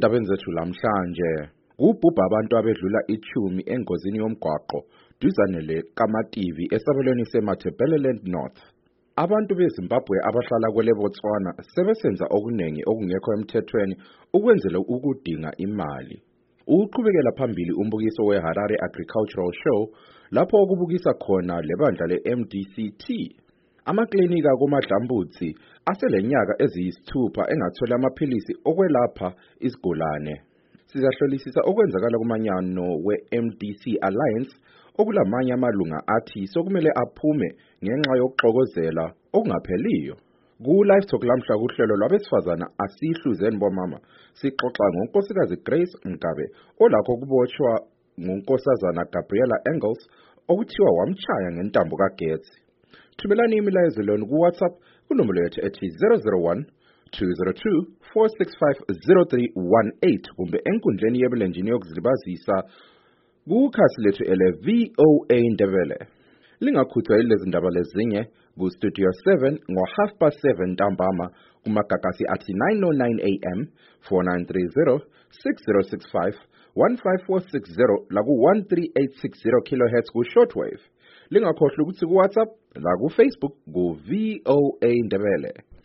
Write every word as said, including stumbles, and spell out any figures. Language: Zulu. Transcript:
endabeni zethu lamhlanje kubhubha abantu abedlula ichumi engozini yomgwaqo duzane leKamativi esabelweni seMatabeleland North. Abantu beZimbabwe abahlala kwele Botswana sebesenza okunengi okungekho emthethweni ukwenzela ukudinga imali. Uqhubekela phambili umbukiso weHarare Agricultural Show lapho okubukisa khona lebandla le-M D C T. Amaklinika kumadlambutsi aselenyaka eziyisithupha engathola amaphilisi okwelapha isigulane. Sizahlolisisa okwenzakala kumanyano we-M D C Alliance okulamanye amalunga athi sokumele aphume ngenxa yokuxokozela okungapheliyo. Ku Live Talk lamhla kuhlelo lwabesifazana asihluzeni bomama sixoxa ngonkosikazi Grace Mgabe olakho kuboshwa ngonkosazana Gabriella Engels okuthiwa wamchaya ngentambo kagetsi. Thumelani imilayezo lenu ku WhatsApp kunombolo yethu ethi zero zero one two zero two four six five zero three one eight kumbe enkundleni yebulenjini yokuzilibazisa kukhasi lethu ele V O A Ndebele. Lingakhuthwa ilezi ndaba lezinye ku Studio seven ngo half past seven ntambama kumagagasi athi nine oh nine A M four nine three zero six zero six five one five four six zero la ku one three eight six zero kilohertz ku shortwave. Lingakhohlwa ukuthi ku WhatsApp la ku Facebook ku V O A Ndebele.